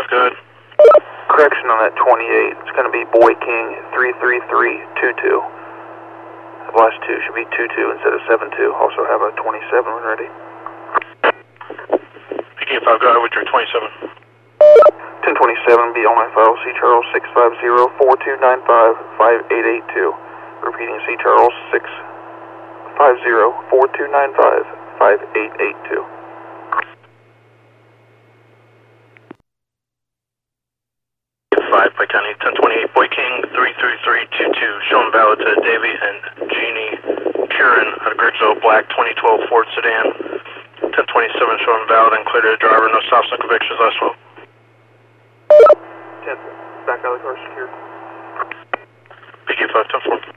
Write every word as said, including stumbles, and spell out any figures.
five, go ahead. Correction on that twenty-eight. It's going to be Boy King three three three two two. The last two should be two two instead of seven two. Also have a twenty-seven when ready. P K five, go ahead with your twenty-seven. ten twenty-seven, be on my file, C. Charles six five zero four two nine five five eight eight two. Repeating, C. Charles six five zero four two nine five five eight eight two. five, Pike County, ten twenty-eight, Boy King three three three two two, showing valid to Davey and Jeannie Kieran out of Griggsville, black twenty twelve Ford sedan. ten twenty-seven showing valid and clear to the driver, no stops, no convictions, last twelve. ten, back out of the car secured. P K five, ten four.